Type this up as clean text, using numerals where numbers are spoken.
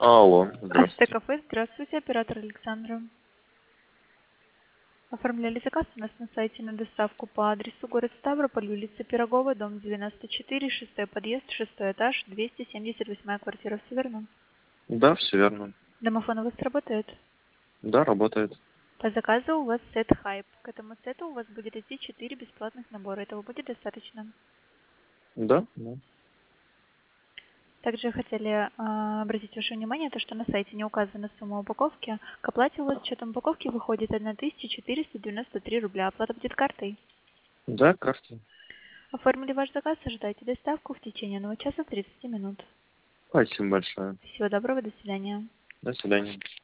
Алло, здравствуйте. Кафе, здравствуйте, оператор Александра. Оформляли заказ у нас на сайте на доставку по адресу город Ставрополь, улица Пирогова, дом 94, шестой подъезд, шестой этаж, 278 квартира. Все верно? Да, все верно. Домофон у вас работает? Да, работает. По заказу у вас сет Хайп. К этому сету у вас будет идти 4 бесплатных набора. Этого будет достаточно. Да, да. Также хотели обратить ваше внимание, то, что на сайте не указана сумма упаковки. К оплате у вас с учетом упаковки выходит 1493 рубля. Оплата будет картой. Да, карта. Оформили ваш заказ, ожидайте доставку в течение 1 часа 30 минут. Спасибо большое. Всего доброго, до свидания. До свидания.